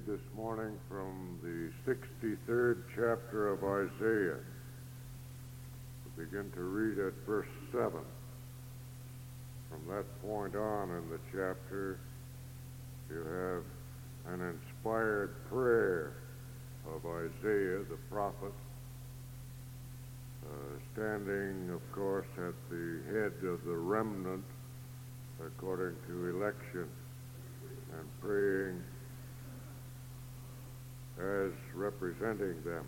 this morning from the 63rd chapter of Isaiah. We begin to read at verse 7. From that point on in the chapter, you have an inspired prayer of Isaiah the prophet, standing, of course, at the head of the remnant according to election, and praying as representing them.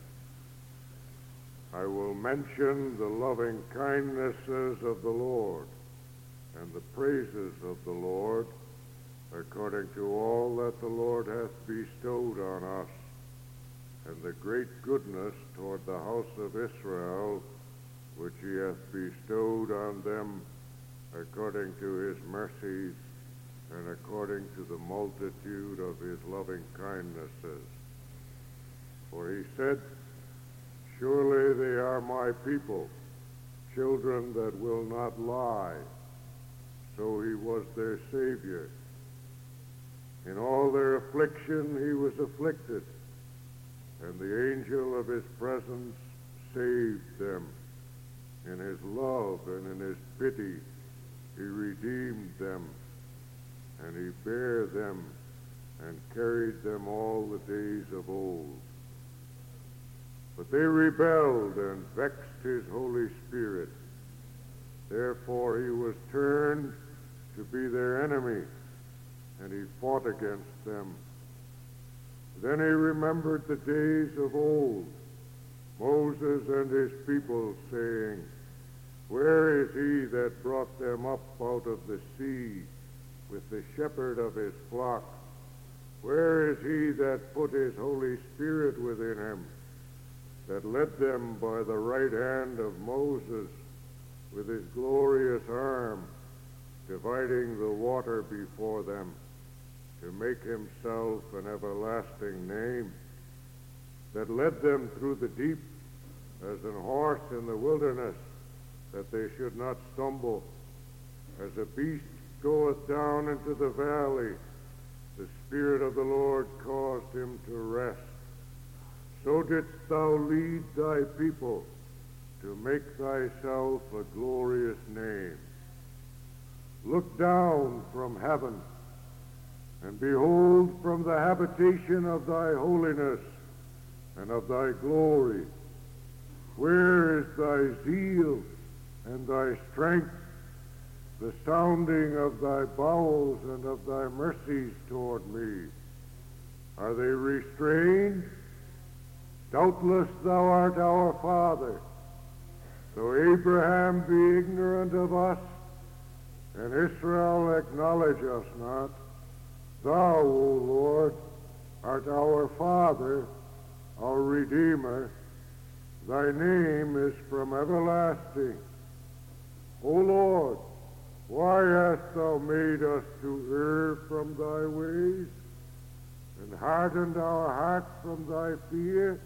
I will mention the loving kindnesses of the Lord and the praises of the Lord according to all that the Lord hath bestowed on us, and the great goodness toward the house of Israel, which he hath bestowed on them according to his mercies and according to the multitude of his loving kindnesses. For he said, surely they are my people, children that will not lie. So he was their Savior. In all their affliction he was afflicted, and the angel of his presence saved them. In his love and in his pity he redeemed them, and he bare them and carried them all the days of old. But they rebelled and vexed his Holy Spirit. Therefore he was turned to be their enemy, and he fought against them. Then he remembered the days of old, Moses and his people, saying, where is he that brought them up out of the sea with the shepherd of his flock? Where is he that put his Holy Spirit within him, that led them by the right hand of Moses with his glorious arm, dividing the water before them, to make himself an everlasting name, that led them through the deep as an horse in the wilderness, that they should not stumble, as a beast goeth down into the valley, the Spirit of the Lord caused him to rest. So didst thou lead thy people to make thyself a glorious name. Look down from heaven, and behold from the habitation of thy holiness and of thy glory. Where is thy zeal and thy strength, the sounding of thy bowels and of thy mercies toward me? Are they restrained? Doubtless thou art our father. Though Abraham be ignorant of us, and Israel acknowledge us not, thou, O Lord, art our Father, our Redeemer. Thy name is from everlasting. O Lord, why hast thou made us to err from thy ways, and hardened our heart from thy fear?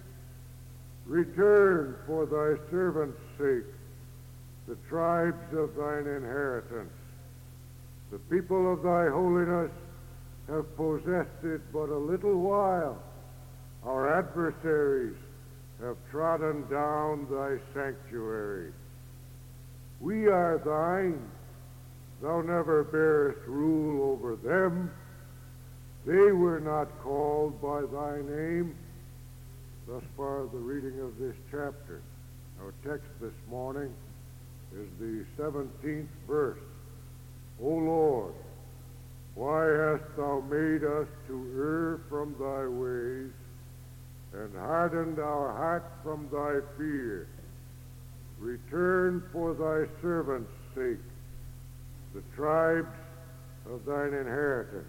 Return for thy servant's sake the tribes of thine inheritance. The people of thy holiness have possessed it but a little while. Our adversaries have trodden down thy sanctuary. We are thine. Thou never bearest rule over them. They were not called by thy name. Thus far the reading of this chapter. Our text this morning is the 17th verse. O Lord, why hast thou made us to err from thy ways, and hardened our heart from thy fear? Return for thy servant's sake the tribes of thine inheritance.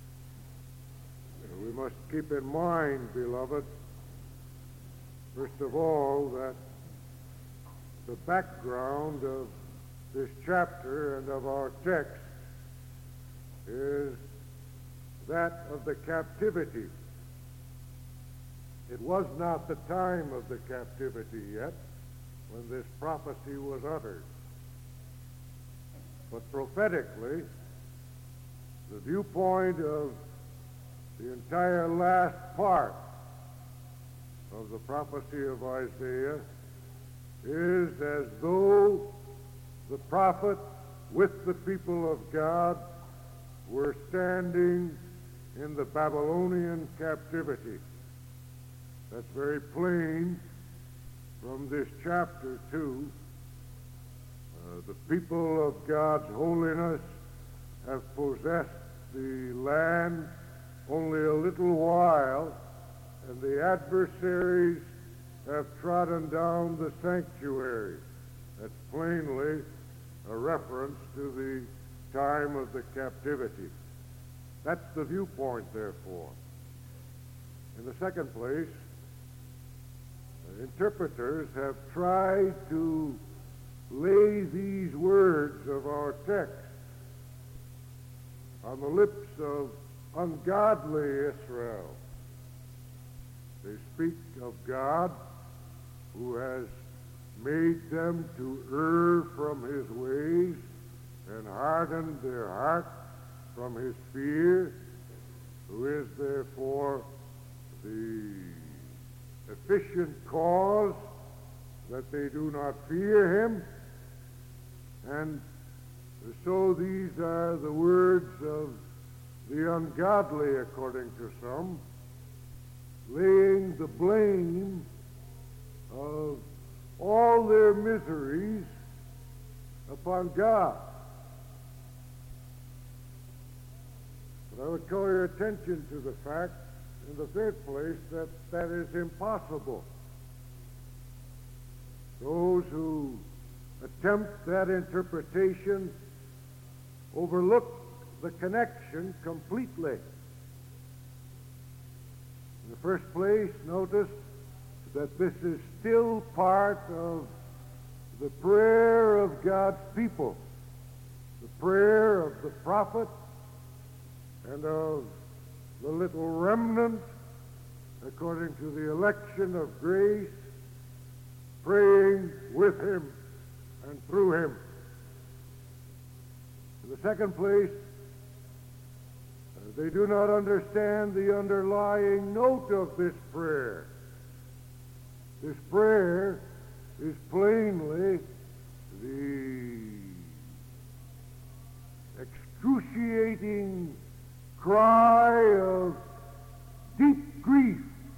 We must keep in mind, beloved, first of all, that the background of this chapter and of our text is that of the captivity. It was not the time of the captivity yet when this prophecy was uttered. But prophetically, the viewpoint of the entire last part of the prophecy of Isaiah is as though the prophet with the people of God were standing in the Babylonian captivity. That's very plain from this chapter too. The people of God's holiness have possessed the land only a little while, and the adversaries have trodden down the sanctuary. That's plainly a reference to the time of the captivity. That's the viewpoint, therefore. In the second place, interpreters have tried to lay these words of our text on the lips of ungodly Israel. They speak of God who has made them to err from his ways and hardened their heart from his fear, who is therefore the efficient cause that they do not fear him. And so these are the words of the ungodly, according to some, laying the blame of all their miseries upon God. But I would call your attention to the fact, in the third place, that that is impossible. Those who attempt that interpretation overlook the connection completely. In the first place, notice that this is still part of the prayer of God's people, the prayer of the prophet and of the little remnant, according to the election of grace, praying with him and through him. In the second place, they do not understand the underlying note of this prayer. This prayer is plainly the excruciating cry of deep grief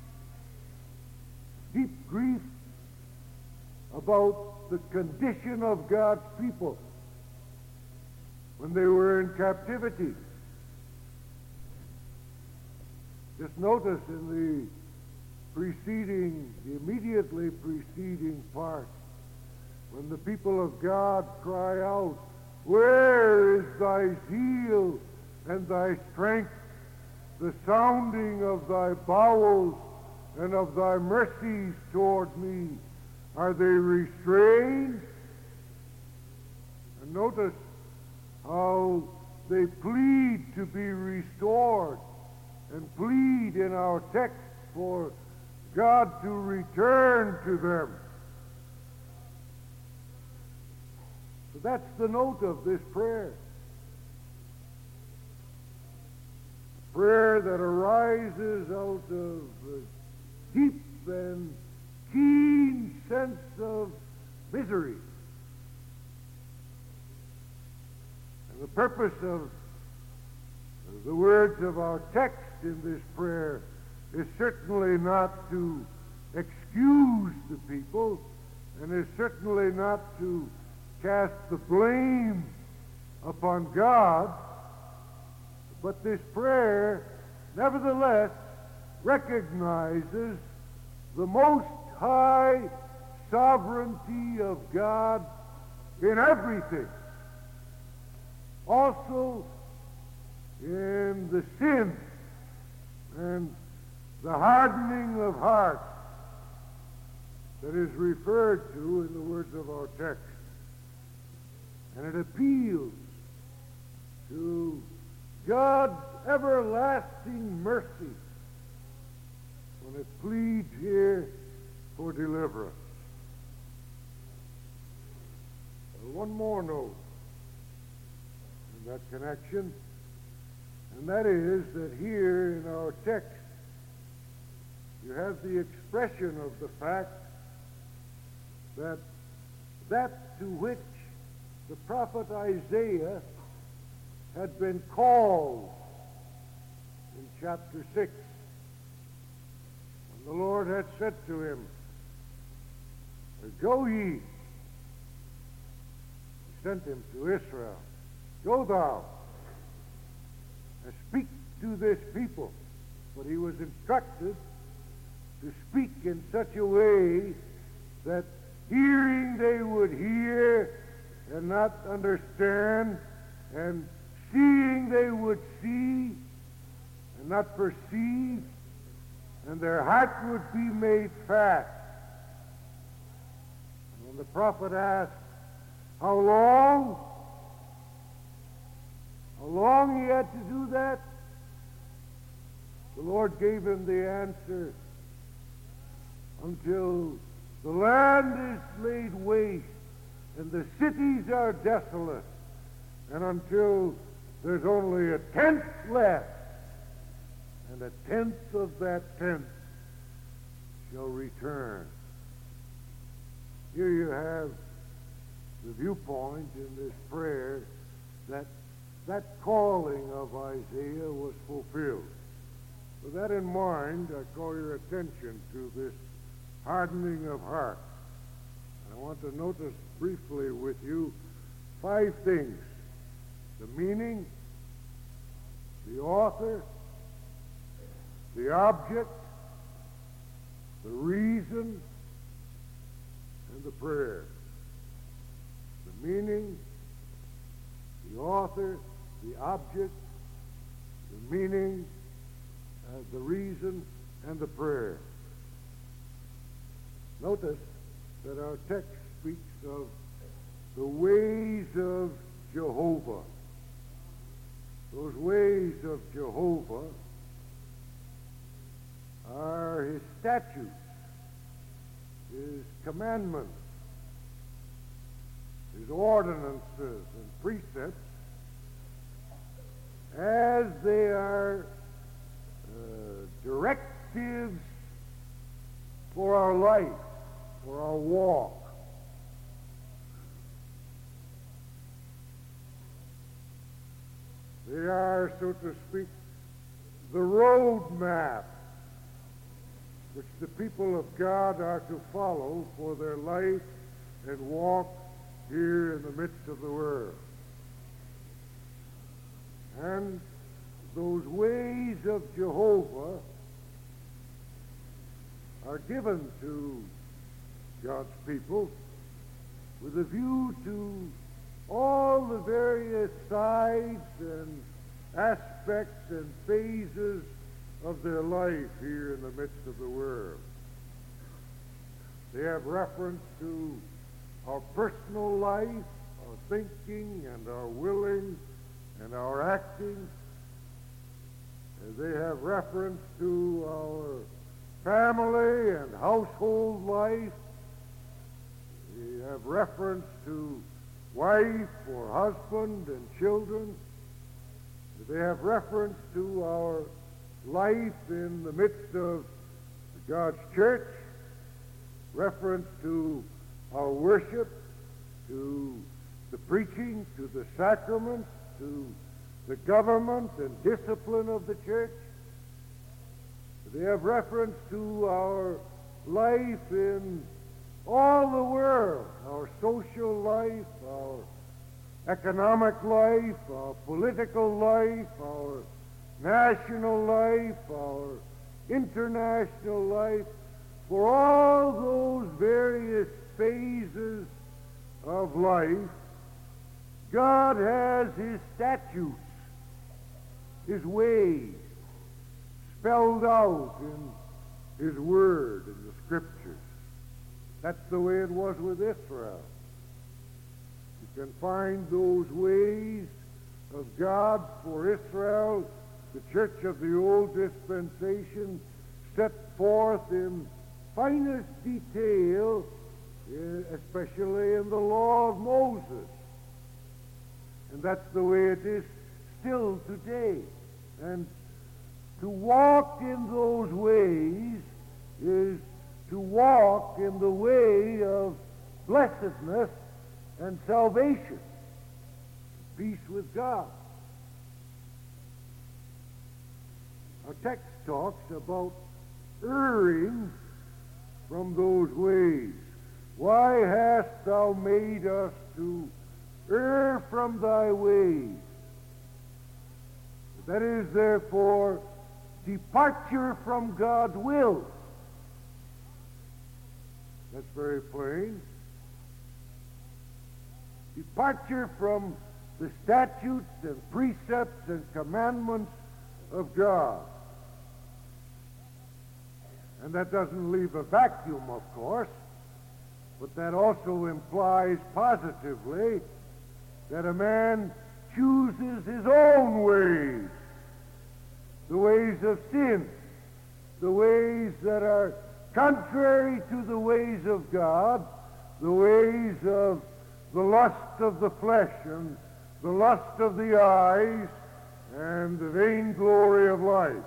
about the condition of God's people when they were in captivity. Just notice in the immediately preceding part, when the people of God cry out, "Where is thy zeal and thy strength, the sounding of thy bowels and of thy mercies toward me? Are they restrained?" And notice how they plead to be restored, and plead in our text for God to return to them. So that's the note of this prayer. A prayer that arises out of a deep and keen sense of misery. And the purpose of the words of our text in this prayer is certainly not to excuse the people, and is certainly not to cast the blame upon God, but this prayer nevertheless recognizes the most high sovereignty of God in everything, also in the sin and the hardening of heart that is referred to in the words of our text. And it appeals to God's everlasting mercy when it pleads here for deliverance. One more note in that connection, And that is that here in our text, you have the expression of the fact that that to which the prophet Isaiah had been called in chapter 6, when the Lord had said to him, "Go ye," he sent him to Israel, "Go thou and speak to this people." But he was instructed to speak in such a way that hearing they would hear and not understand, and seeing they would see and not perceive, and their heart would be made fast. And when the prophet asked, how long he had to do that, the Lord gave him the answer, until the land is laid waste and the cities are desolate, and until there's only a tenth left, and a tenth of that tenth shall return. Here you have the viewpoint in this prayer that that calling of Isaiah was fulfilled. With that in mind, I call your attention to this hardening of heart. I want to notice briefly with you 5 things: the meaning, the author, the object, the reason, and the prayer. The meaning, the author, the object, the meaning, the reason, and the prayer. Notice that our text speaks of the ways of Jehovah. Those ways of Jehovah are his statutes, his commandments, his ordinances and precepts, as they are directives for our life, for our walk. They are, so to speak, the road map which the people of God are to follow for their life and walk here in the midst of the world. And those ways of Jehovah are given to God's people with a view to all the various sides and aspects and phases of their life here in the midst of the world. They have reference to our personal life, our thinking and our willing and our acting. They have reference to our family and household life. They have reference to wife or husband and children. They have reference to our life in the midst of God's church, reference to our worship, to the preaching, to the sacraments, to the government and discipline of the church. They have reference to our life in all the world, our social life, our economic life, our political life, our national life, our international life. For all those various phases of life, God has his statutes, his ways, spelled out in his word, in the scriptures. That's the way it was with Israel. You can find those ways of God for Israel, the church of the old dispensation, set forth in finest detail, especially in the law of Moses. And that's the way it is still today. And to walk in those ways is to walk in the way of blessedness and salvation, peace with God. Our text talks about erring from those ways. Why hast thou made us to err from thy ways? That is, therefore, departure from God's will. That's very plain. Departure from the statutes and precepts and commandments of God. And that doesn't leave a vacuum, of course, but that also implies positively that a man chooses his own ways, the ways of sin, the ways that are contrary to the ways of God, the ways of the lust of the flesh and the lust of the eyes and the vainglory of life.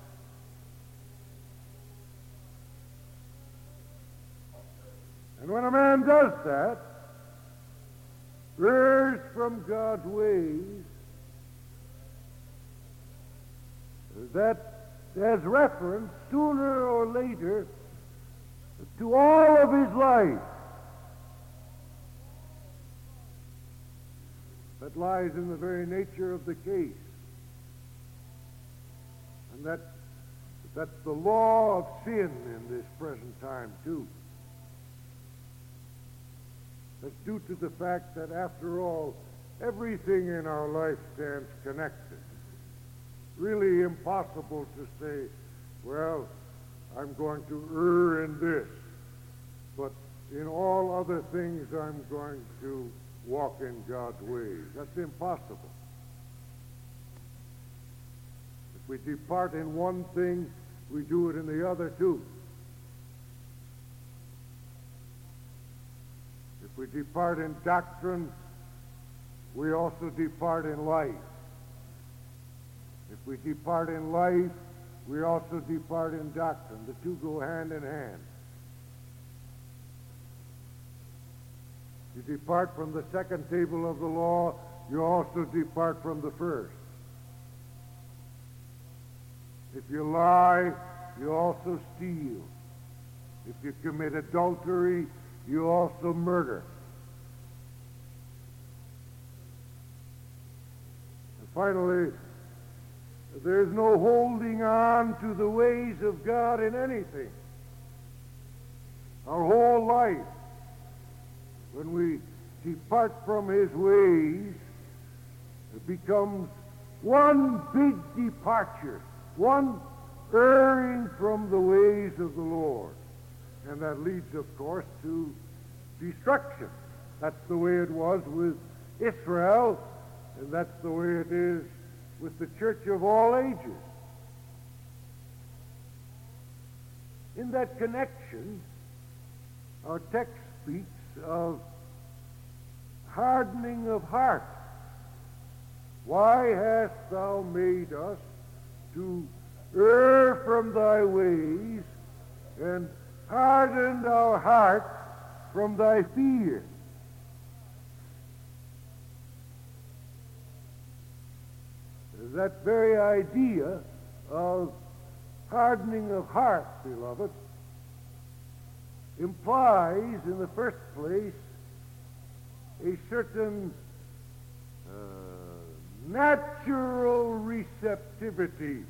And when a man does that, errs from God's ways, that has reference sooner or later to all of his life. That lies in the very nature of the case. And that's the law of sin in this present time, too. That's due to the fact that, after all, everything in our life stands connected. Really impossible to say, well, I'm going to err in this, but in all other things I'm going to walk in God's ways. That's impossible. If we depart in one thing, we do it in the other too. If we depart in doctrine, we also depart in life. If we depart in life, we also depart in doctrine. The two go hand in hand. You depart from the second table of the law, you also depart from the first. If you lie, you also steal. If you commit adultery, you also murder. And finally, there's no holding on to the ways of God in anything. Our whole life, when we depart from his ways, it becomes one big departure, one erring from the ways of the Lord. And that leads, of course, to destruction. That's the way it was with Israel, and that's the way it is with the church of all ages. In that connection, our text speaks of hardening of heart. Why hast thou made us to err from thy ways and hardened our hearts from thy fear? That very idea of hardening of heart, beloved, implies, in the first place, a certain natural receptivity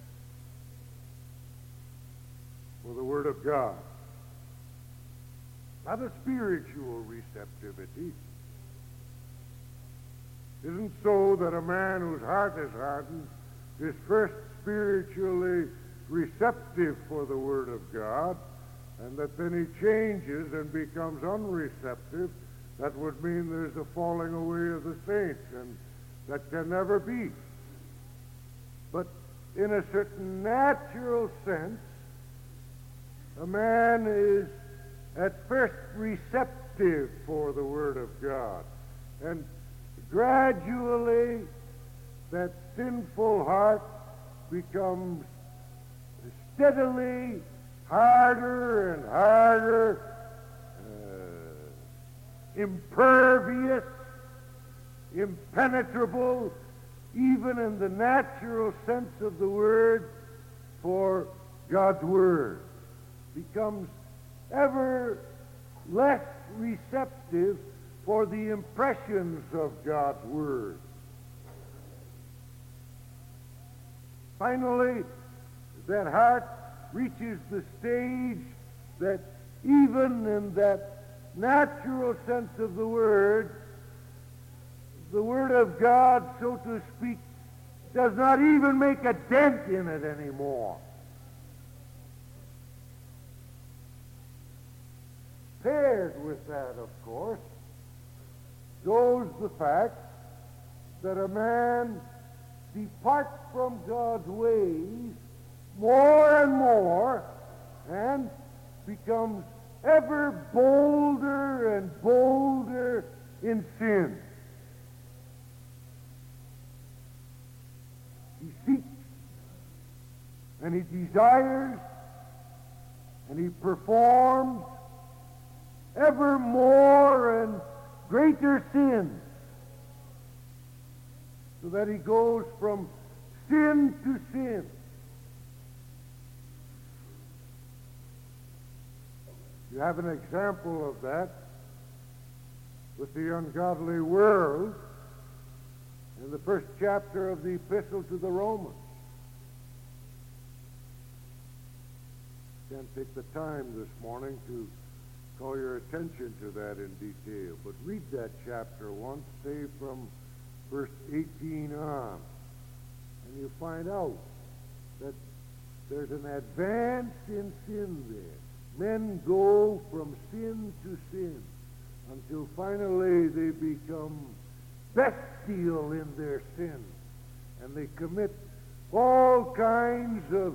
for the Word of God. Not a spiritual receptivity. It isn't so that a man whose heart is hardened is first spiritually receptive for the Word of God, and that then he changes and becomes unreceptive. That would mean there's a falling away of the saints, and that can never be. But in a certain natural sense, a man is at first receptive for the Word of God, and gradually that sinful heart becomes steadily harder and harder, impervious, impenetrable, even in the natural sense of the word, for God's Word, becomes ever less receptive for the impressions of God's Word. Finally, that heart reaches the stage that even in that natural sense of the Word of God, so to speak, does not even make a dent in it anymore. Paired with that, of course, goes the fact that a man departs from God's ways more and more and becomes ever bolder and bolder in sin. He seeks and he desires and he performs ever more and greater sins, so that he goes from sin to sin. You have an example of that with the ungodly world in the first chapter of the Epistle to the Romans. Can't take the time this morning to call your attention to that in detail, but read that chapter once, say from verse 18 on, and you find out that there's an advance in sin there. Men go from sin to sin until finally they become bestial in their sin, and they commit all kinds of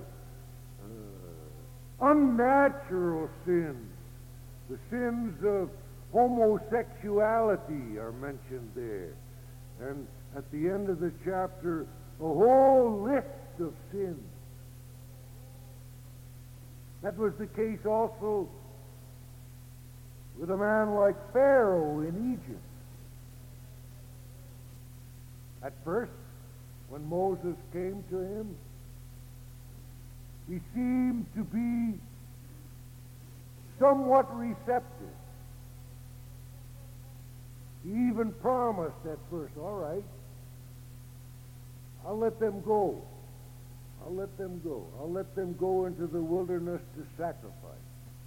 unnatural sins. The sins of homosexuality are mentioned there. And at the end of the chapter, a whole list of sins. That was the case also with a man like Pharaoh in Egypt. At first, when Moses came to him, he seemed to be somewhat receptive. He even promised at first, all right, I'll let them go. I'll let them go. I'll let them go into the wilderness to sacrifice.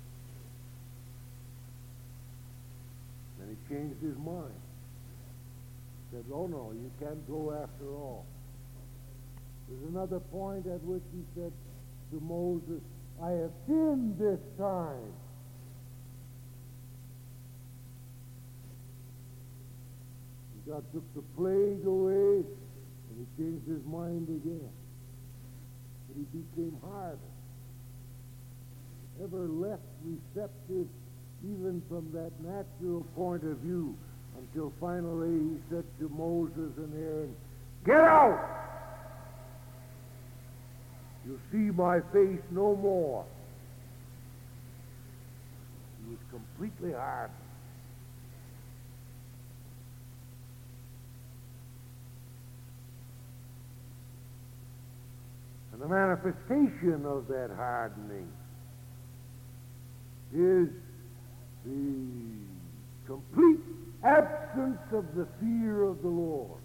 Then he changed his mind. He said, oh no, you can't go after all. There's another point at which he said to Moses, I have sinned this time. And God took the plague away, and he changed his mind again. But he became harder, ever less receptive, even from that natural point of view, until finally he said to Moses and Aaron, get out! You'll see my face no more. He was completely hardened. And the manifestation of that hardening is the complete absence of the fear of the Lord.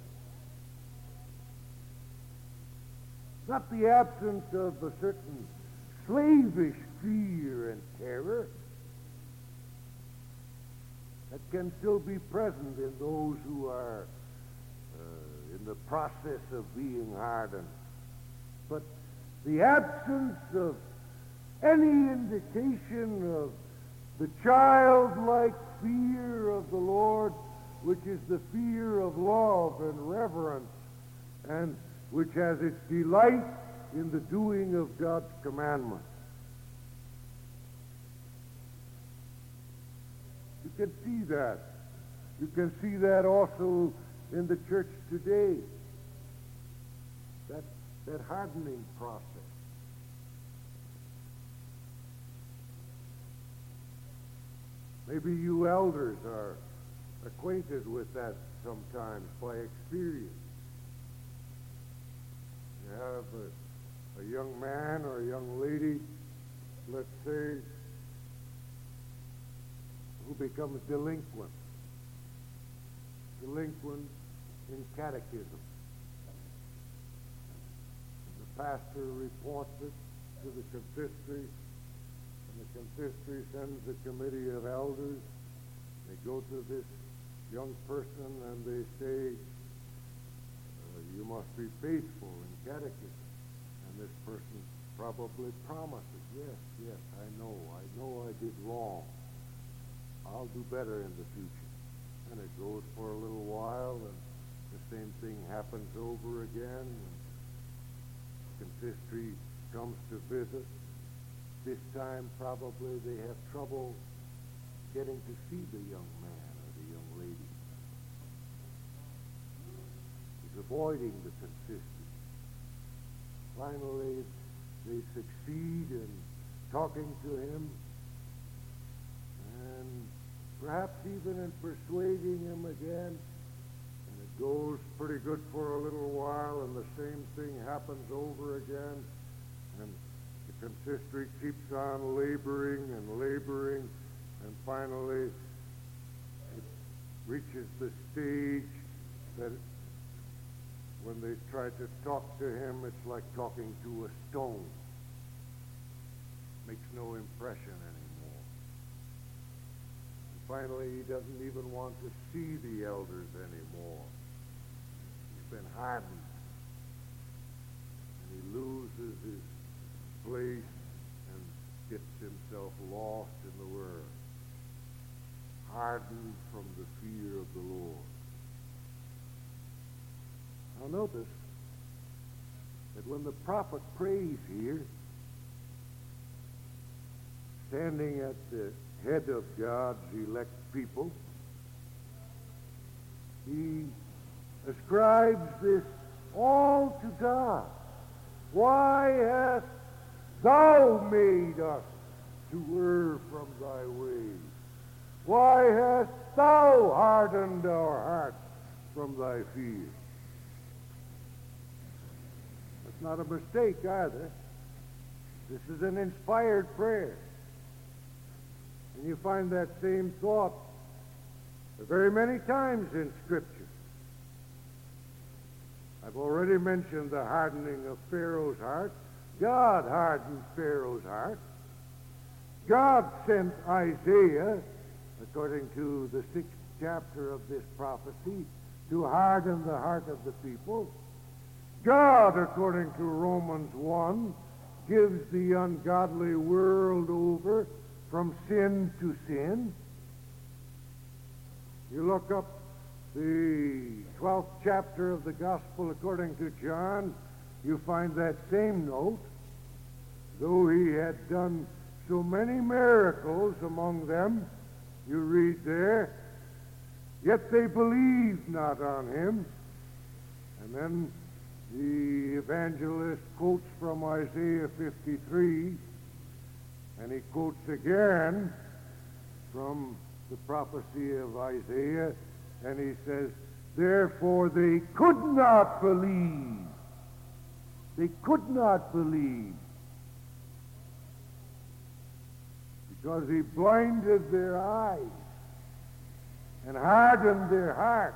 Not the absence of a certain slavish fear and terror that can still be present in those who are in the process of being hardened, but the absence of any indication of the childlike fear of the Lord, which is the fear of love and reverence, and which has its delight in the doing of God's commandments. You can see that. You can see that also in the church today. That that hardening process. Maybe you elders are acquainted with that sometimes by experience. You have a young man or a young lady, let's say, who becomes delinquent in catechism. And the pastor reports it to the consistory, and the consistory sends a committee of elders. They go to this young person and they say, you must be faithful in catechism. And this person probably promises, yes, I know I did wrong. I'll do better in the future. And it goes for a little while, and the same thing happens over again. And consistory comes to visit. This time probably they have trouble getting to see the young man or the young lady. He's avoiding the consistory. Finally, they succeed in talking to him, and perhaps even in persuading him again. And it goes pretty good for a little while, and the same thing happens over again. And the consistory keeps on laboring, and finally it reaches the stage that when they try to talk to him, it's like talking to a stone. Makes no impression anymore. And finally, he doesn't even want to see the elders anymore. He's been hardened. And he loses his place and gets himself lost in the Word. Hardened from the fear of the Lord. Now notice that when the prophet prays here, standing at the head of God's elect people, he ascribes this all to God. Why hast thou made us to err from thy ways? Why hast thou hardened our hearts from thy fear? That's not a mistake either. This is an inspired prayer. And you find that same thought very many times in Scripture. I've already mentioned the hardening of Pharaoh's heart. God hardened Pharaoh's heart. God sent Isaiah, according to the 6th chapter of this prophecy, to harden the heart of the people. God, according to Romans 1, gives the ungodly world over from sin to sin. You look up the 12th chapter of the Gospel according to John, you find that same note. Though he had done so many miracles among them, you read there, yet they believed not on him. And then the evangelist quotes from Isaiah 53, and he quotes again from the prophecy of Isaiah, and he says, therefore they could not believe. They could not believe. Because he blinded their eyes and hardened their hearts.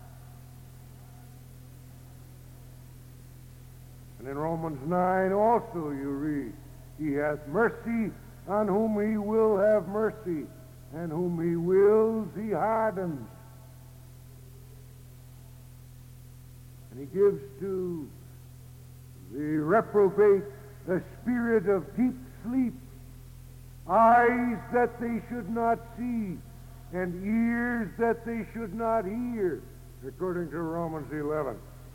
And in Romans 9 also you read, he hath mercy on whom he will have mercy, and whom he wills he hardens. And he gives to the reprobate a spirit of deep sleep, eyes that they should not see, and ears that they should not hear, according to Romans 11.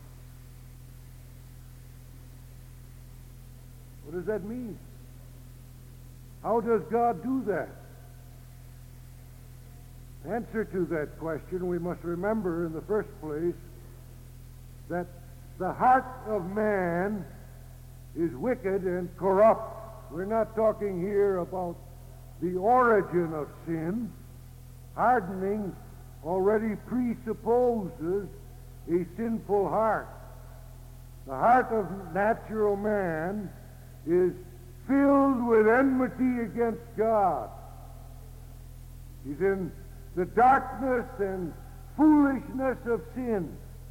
What does that mean? How does God do that? Answer to that question, we must remember in the first place that the heart of man is wicked and corrupt. We're not talking here about the origin of sin. Hardening already presupposes a sinful heart. The heart of natural man is filled with enmity against God. He's in the darkness and foolishness of sin.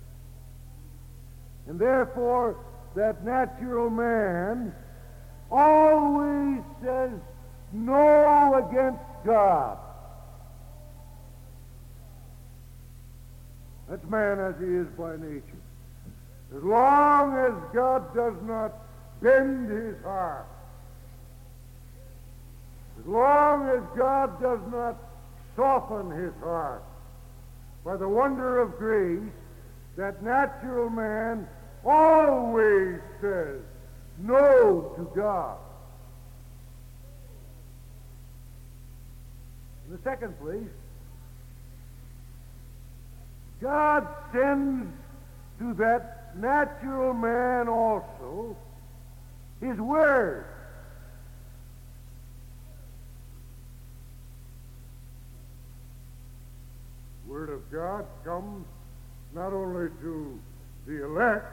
And therefore, that natural man always says no against God. That's man as he is by nature. As long as God does not bend his heart, as long as God does not soften his heart by the wonder of grace, that natural man always says no to God. In the second place, God sends to that natural man also his word. The word of God comes not only to the elect,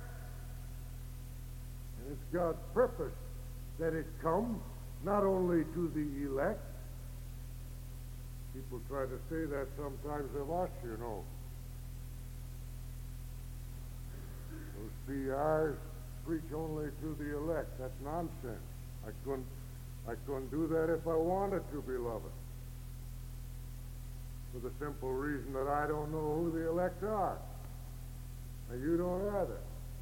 and it's God's purpose that it comes not only to the elect. People try to say that sometimes of us, you know. Those PRs preach only to the elect. That's nonsense. I couldn't do that if I wanted to, beloved. For the simple reason that I don't know who the elect are. And you don't either.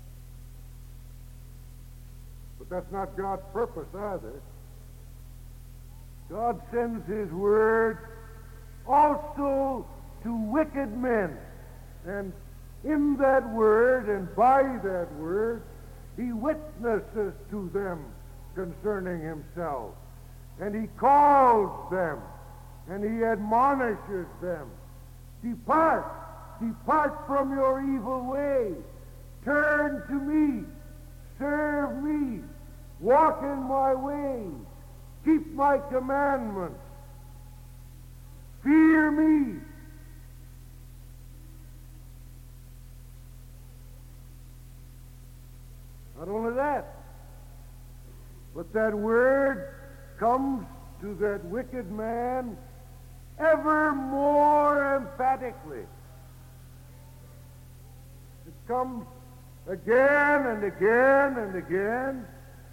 But that's not God's purpose either. God sends his word also to wicked men. And in that word and by that word, he witnesses to them concerning himself. And he calls them. And he admonishes them. Depart from your evil way. Turn to me. Serve me. Walk in my ways. Keep my commandments. Fear me. Not only that, but that word comes to that wicked man ever more emphatically. It comes again and again and again,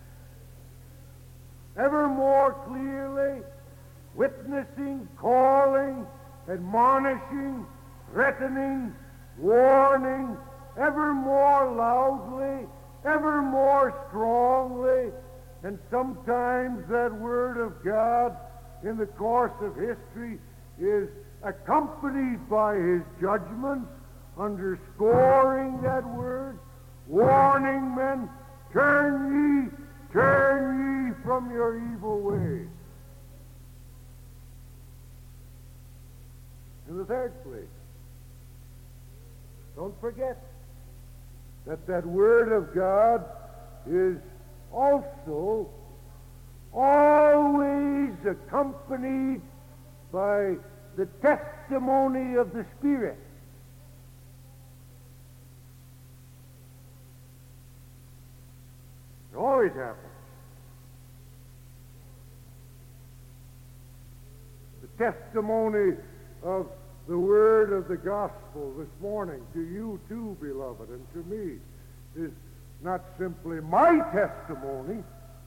ever more clearly, witnessing, calling, admonishing, threatening, warning, ever more loudly, ever more strongly, and sometimes that word of God in the course of history is accompanied by his judgments, underscoring that word, warning men, turn ye from your evil ways. In the third place, don't forget that word of God is also always accompanied by the testimony of the Spirit. It always happens. The testimony of the word of the gospel this morning to you too, beloved, and to me is not simply my testimony,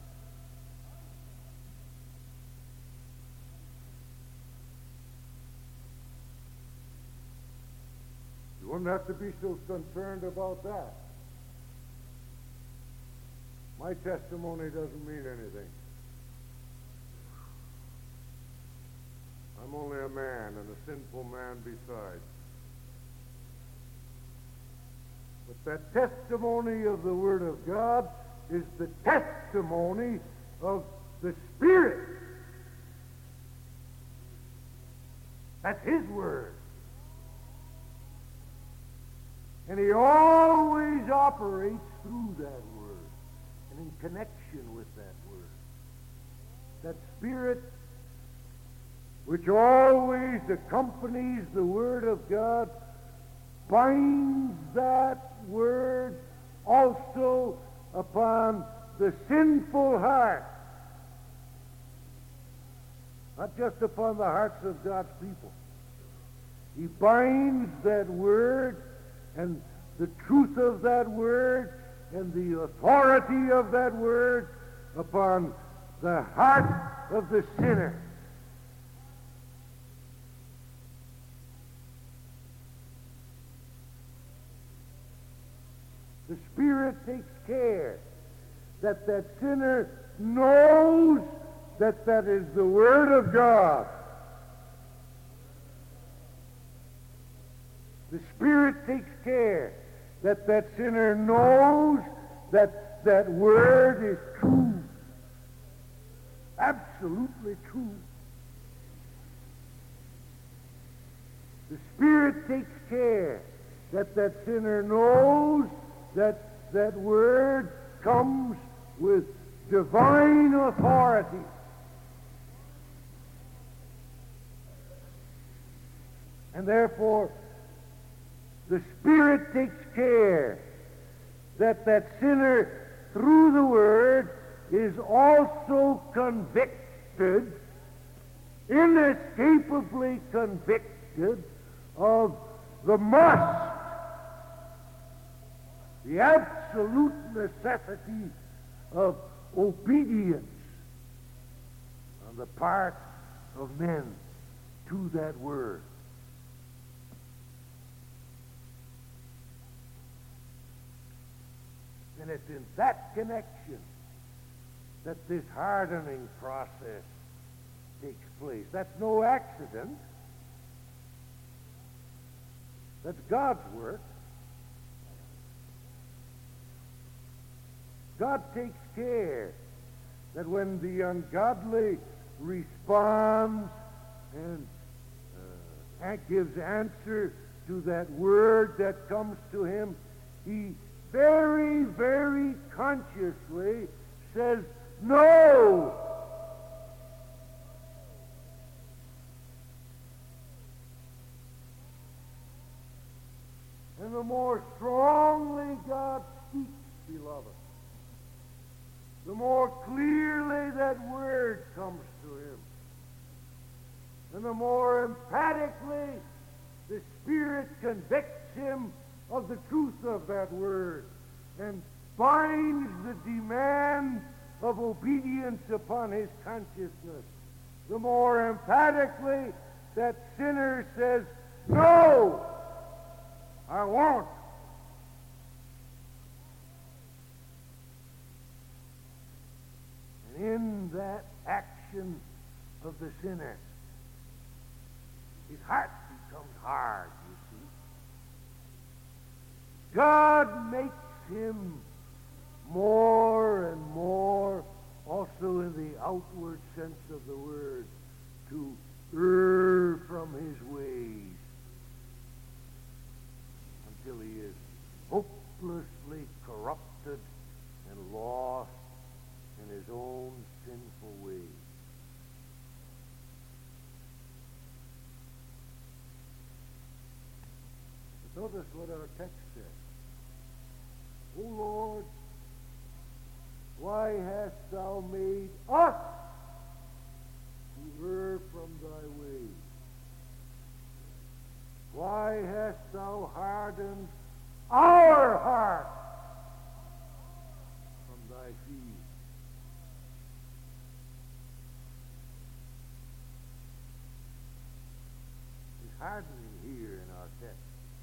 you wouldn't have to be so concerned about that. My testimony doesn't mean anything. I'm only a man and a sinful man besides. But that testimony of the Word of God is the testimony of the Spirit. That's His Word. And He always operates through that word and in connection with that word. That Spirit which always accompanies the Word of God binds that word also upon the sinful heart. Not just upon the hearts of God's people. He binds that word and the truth of that word and the authority of that word upon the heart of the sinner. The Spirit takes care that that sinner knows that that is the Word of God. The Spirit takes care that that sinner knows that that Word is true. Absolutely true. The Spirit takes care that that sinner knows that that word comes with divine authority. And therefore, the Spirit takes care that that sinner, through the word, is also convicted, inescapably convicted, of the must, the absolute necessity of obedience on the part of men to that word. And it's in that connection that this hardening process takes place. That's no accident. That's God's work. God takes care that when the ungodly responds and gives answer to that word that comes to him, he very, very consciously says, no. And the more strongly God speaks, beloved, the more clearly that word comes to him, and the more emphatically the Spirit convicts him of the truth of that word and binds the demand of obedience upon his consciousness, the more emphatically that sinner says, no, I won't. And in that action of the sinner, his heart becomes hard, you see. God makes him more and more, also in the outward sense of the word, to err from his ways until he is hopelessly corrupted and lost in his own sinful ways. But notice what our text says. O Lord, why hast thou made us to err from thy ways? Why hast thou hardened our heart from thy feet? This hardening here in our text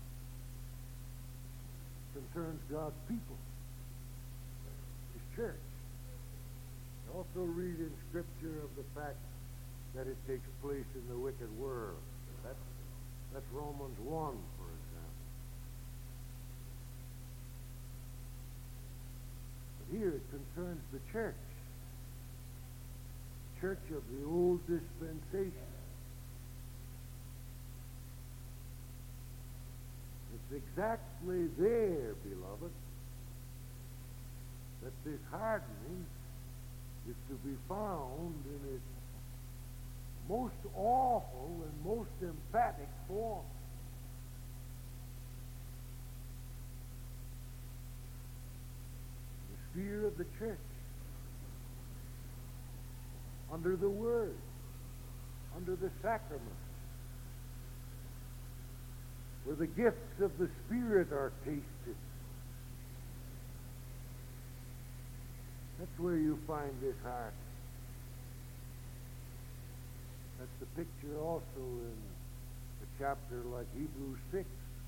concerns God's people, his church. We also read in Scripture of the fact that it takes place in the wicked world. That's Romans 1, for example. But here it concerns the church of the old dispensation. It's exactly there, beloved, that this hardening is to be found in its most awful and most emphatic form. The sphere of the church, under the Word, under the sacrament, where the gifts of the Spirit are tasted. That's where you find this heart. That's the picture also in a chapter like Hebrews 6.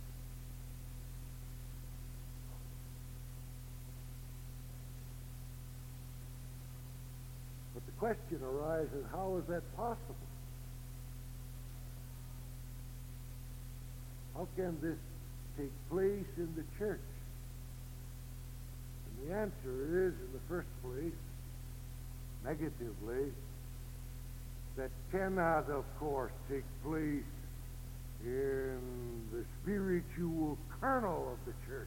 But the question arises, how is that possible? How can this take place in the church? And the answer is, in the first place, negatively, that cannot, of course, take place in the spiritual kernel of the church.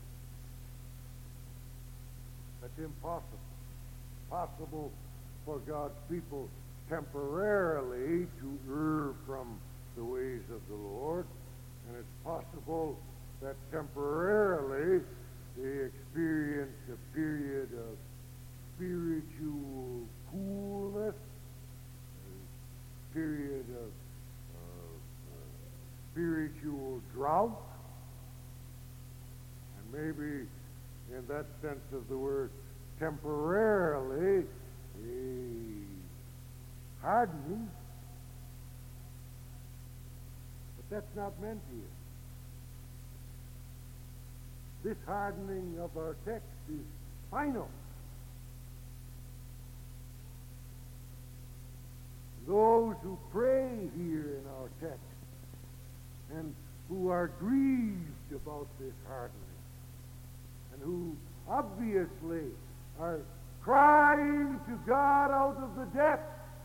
That's impossible. Possible for God's people temporarily to err from the ways of the Lord, and it's possible that temporarily they experience a period of spiritual coolness, a period of spiritual drought, and maybe in that sense of the word, temporarily a hardening, but that's not meant here. This hardening of our text is final. Those who pray here in our text and who are grieved about this hardening and who obviously are crying to God out of the depths,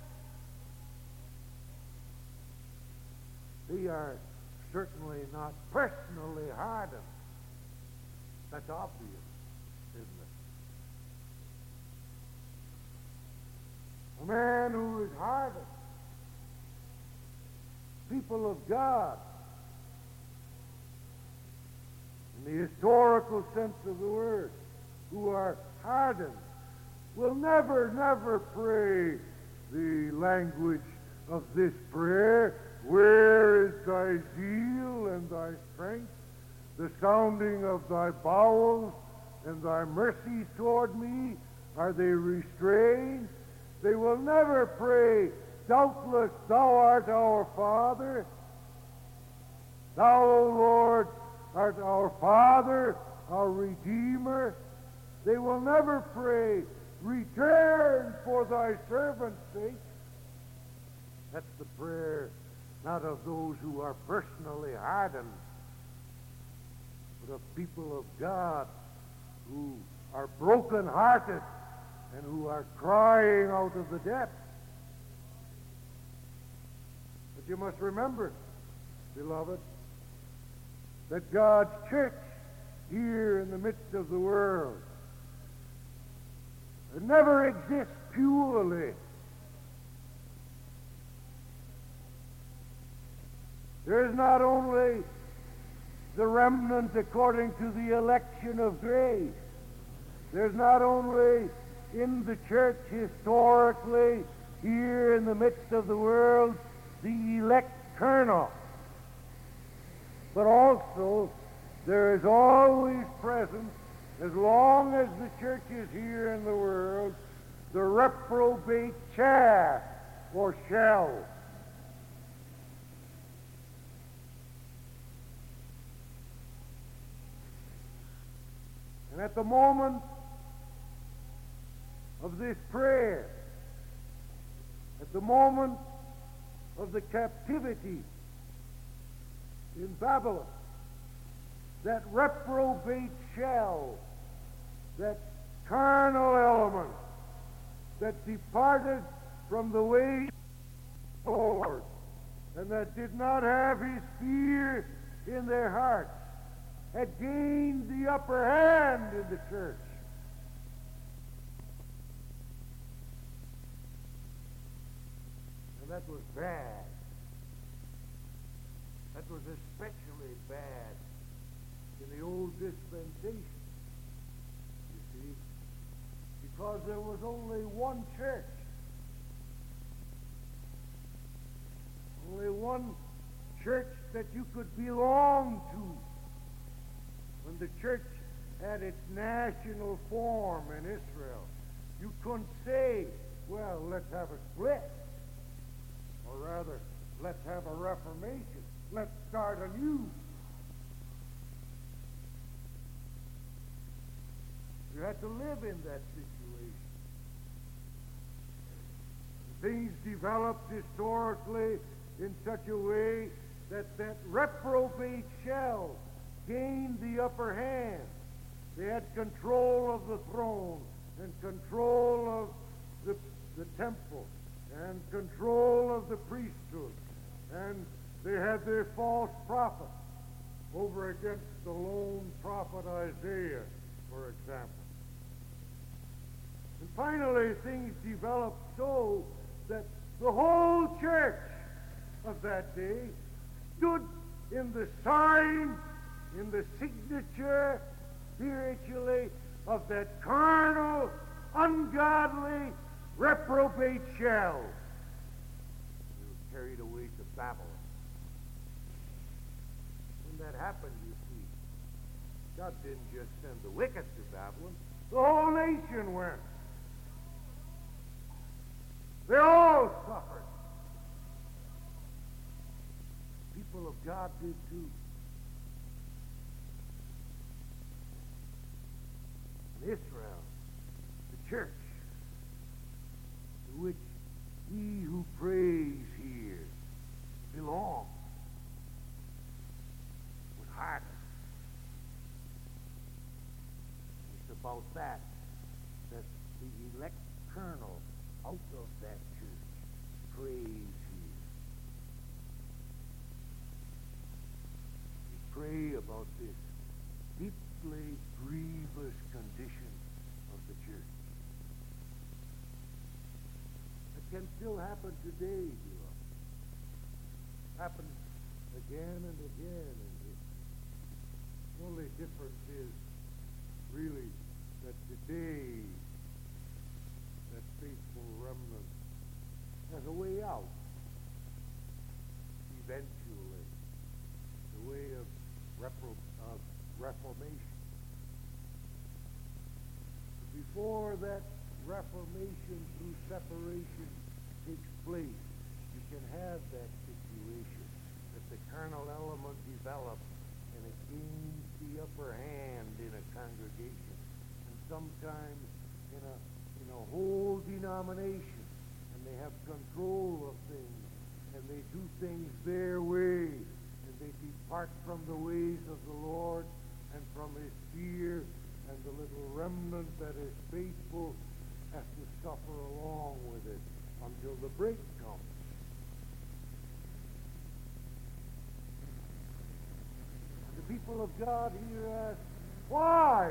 they are certainly not personally hardened. That's obvious, isn't it? A man who is hardened, people of God, in the historical sense of the word, who are hardened, will never pray the language of this prayer. Where is thy zeal and thy strength, the sounding of thy bowels and thy mercies toward me? Are they restrained? They will never pray, doubtless thou art our Father. Thou, O Lord, art our Father, our Redeemer. They will never pray, return for thy servant's sake. That's the prayer not of those who are personally hardened, but of people of God who are broken-hearted and who are crying out of the depths. But you must remember, beloved, that God's church here in the midst of the world, it never exists purely. There is not only the remnant according to the election of grace. There's not only in the church historically, here in the midst of the world, the elect kernel, but also there is always present, as long as the church is here in the world, the reprobate chaff or shell. And at the moment of this prayer, at the moment of the captivity in Babylon, that reprobate shell, that carnal element that departed from the way of the Lord and that did not have his fear in their hearts, had gained the upper hand in the church. that was bad. That was especially bad in the old dispensation, you see, because there was only one church. Only one church that you could belong to. When the church had its national form in Israel, you couldn't say, well, let's have a split. Or rather, let's have a reformation. Let's start anew. You had to live in that situation. Things developed historically in such a way that reprobate shell gained the upper hand. They had control of the throne and control of the temple and control of the priesthood. And they had their false prophet over against the lone prophet Isaiah, for example. And finally, things developed so that the whole church of that day stood in the sign, in the signature, spiritually, of that carnal, ungodly, reprobate shell. They were carried away to Babylon. When that happened, you see, God didn't just send the wicked to Babylon. The whole nation went. They all suffered. People of God did too. And Israel, the church, to which he who prays here belongs, was hardened. It's about that the elect kernel out of that church prays here. We pray about this deeply grievous condition of the church. It can still happen today, beloved. Happens again and again. And the only difference is really that today that faithful remnant has a way out. Eventually, the way of reformation. Before that reformation through separation takes place, you can have that situation that the carnal element develops and it gains the upper hand in a congregation, and sometimes in a whole denomination, and they have control of things, and they do things their way, and they depart from the ways of the Lord and from his fear, and the little remnant that is faithful has to suffer along with it until the break comes. The people of God here ask, why?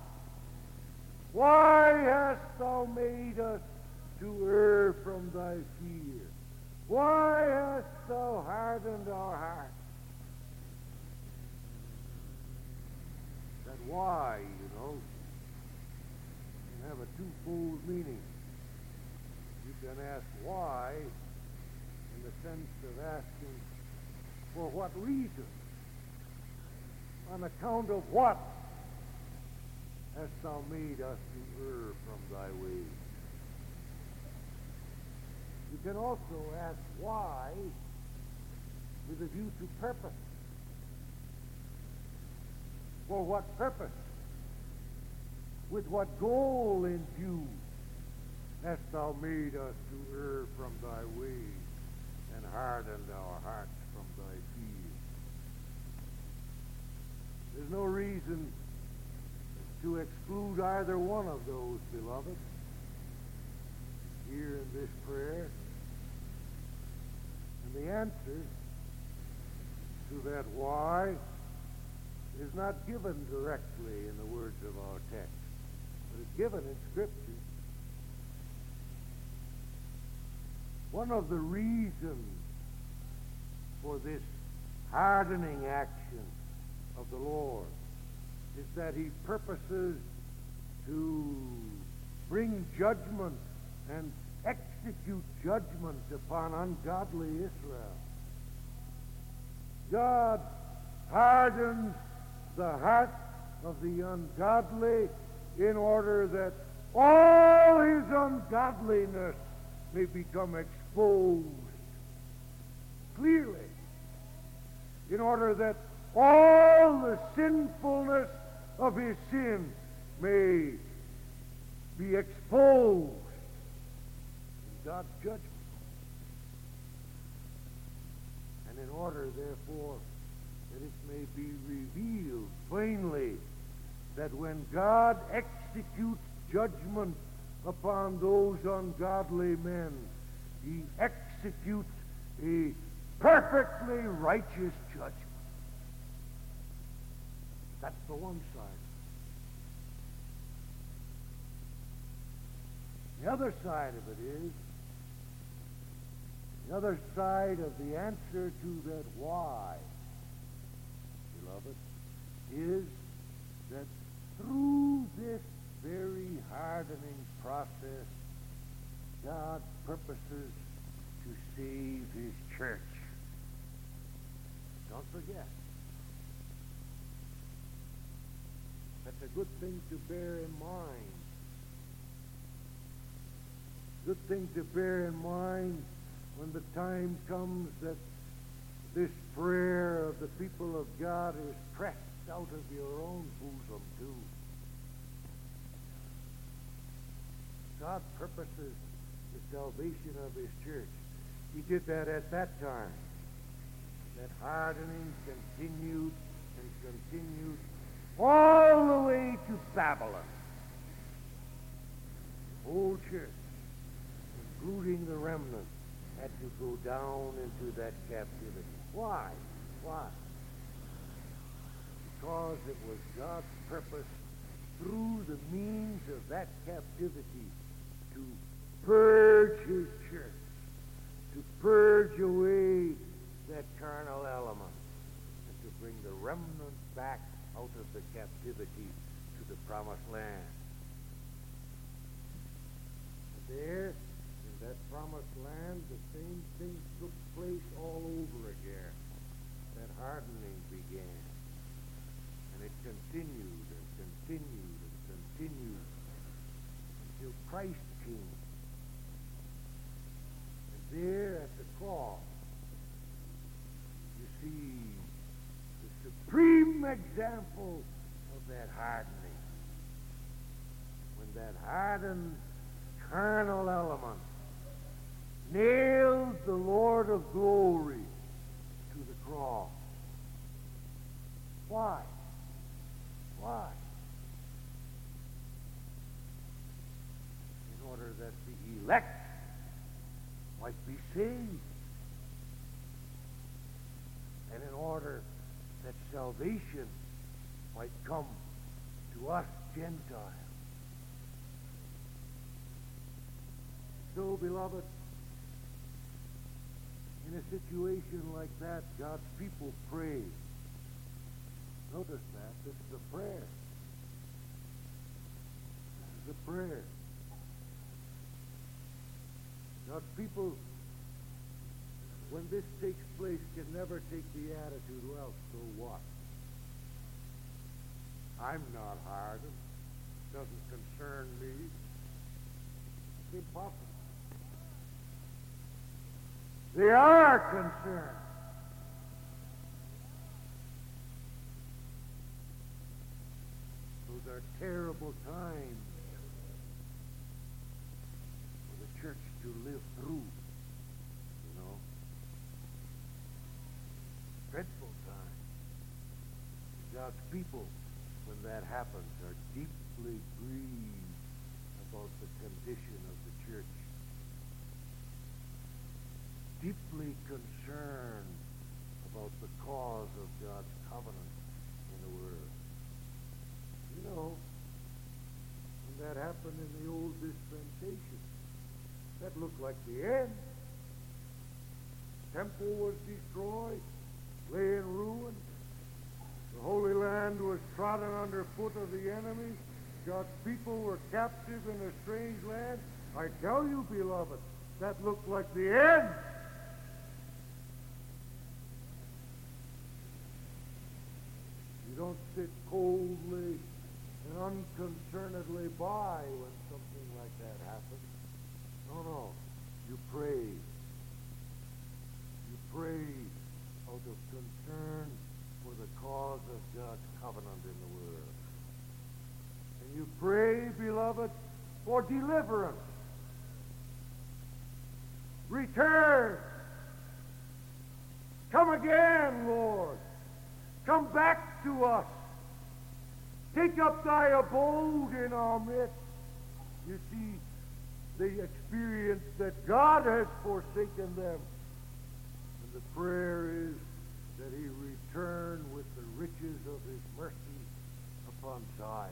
Why hast thou made us to err from thy fear? Why hast thou hardened our hearts? That why, can have a twofold meaning. You can ask why in the sense of asking for what reason, on account of what hast thou made us to err from thy ways. You can also ask why with a view to purpose. For what purpose? With what goal in view hast thou made us to err from thy ways and hardened our hearts from thy fear? There's no reason to exclude either one of those, beloved, here in this prayer. And the answer to that why is not given directly in the words of our text, but it's given in Scripture. One of the reasons for this hardening action of the Lord is that he purposes to bring judgment and execute judgment upon ungodly Israel. God hardens the heart of the ungodly in order that all his ungodliness may become exposed clearly, in order that all the sinfulness of his sin may be exposed in God's judgment. And in order, therefore, that it may be revealed plainly that when God executes judgment upon those ungodly men, he executes a perfectly righteous judgment. That's the one side. The other side of it is, the other side of the answer to that why, beloved, is that through this very hardening process, God purposes to save his church. Don't forget. That's a good thing to bear in mind. Good thing to bear in mind when the time comes that this prayer of the people of God is pressed out of your own bosom too. God purposes the salvation of his church. He did that at that time. That hardening continued and continued all the way to Babylon. The whole church, including the remnant, had to go down into that captivity. Why? Why? Because it was God's purpose through the means of that captivity to purge his church, to purge away that carnal element, and to bring the remnant back out of the captivity to the promised land. And there, in that promised land, the same thing took place all over again. That hardening began. And it continued and continued and continued until Christ came. And there at the cross, you see the supreme example of that hardening. When that hardened carnal element nailed the Lord of glory to the cross. Why? Why? In order that the elect might be saved. And in order that salvation might come to us Gentiles. So, beloved, in a situation like that, God's people pray. Notice that. This is a prayer. This is a prayer. God's people, when this takes place, can never take the attitude, well, so what? I'm not hardened. Doesn't concern me. It's impossible. They are concerned. Those are terrible times for the church to live through, you know. Dreadful times. God's people, when that happens, are deeply grieved about the condition of the church. Deeply concerned about the cause of God's covenant in the world. You know, when that happened in the old dispensation, that looked like the end. temple was destroyed, lay in ruin. The Holy Land was trodden underfoot of the enemy. God's people were captive in a strange land. I tell you, beloved, that looked like the end. You don't sit coldly and unconcernedly by when something like that happens. No. You pray. You pray out of concern for the cause of God's covenant in the world. And you pray, beloved, for deliverance. Return. Come again, Lord. Come back to us. Take up thy abode in our midst. You see, they experience that God has forsaken them. And the prayer is that he return with the riches of his mercy upon Zion.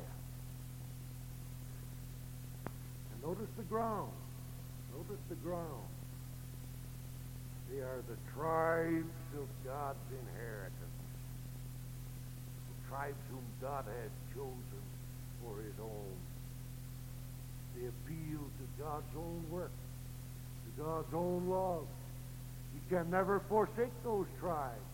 And notice the ground. Notice the ground. They are the tribes of God's inheritance. The tribes whom God has chosen for his own. They appeal to God's own work, to God's own love. He can never forsake those tribes.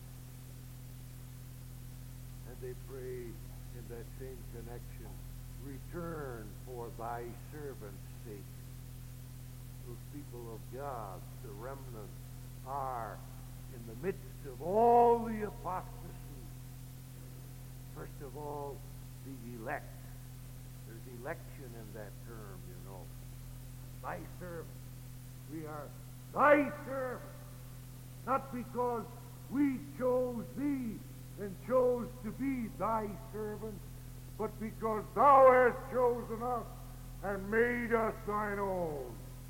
And they pray in that same connection, return for thy servant's sake. Those people of God, the remnant, are in the midst of all the apostasy. First of all, the elect. There's election in that term, you know. Thy servant. We are thy servant. Not because we chose thee and chose to be thy servant, but because thou hast chosen us and made us thine own.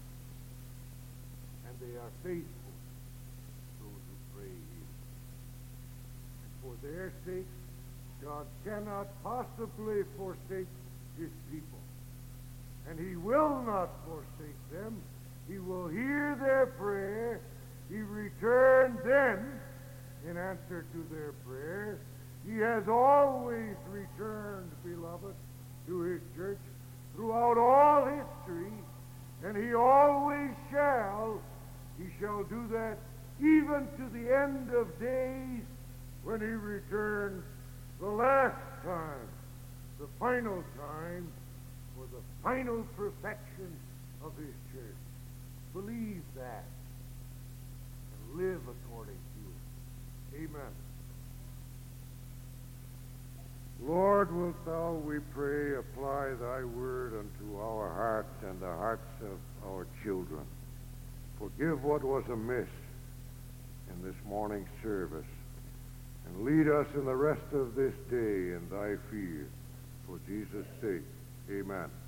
And they are faithful, those who pray you. And for their sake, God cannot possibly forsake his people. And he will not forsake them. He will hear their prayer. He returned then in answer to their prayer. He has always returned, beloved, to his church throughout all history, and he always shall. He shall do that even to the end of days when he returns the last time, the final time, for the final perfection of his church. Believe that and live according to it. Amen. Lord, wilt thou, we pray, apply thy word unto our hearts and the hearts of our children. Forgive what was amiss in this morning's service, and lead us in the rest of this day in thy fear. For Jesus' sake, amen.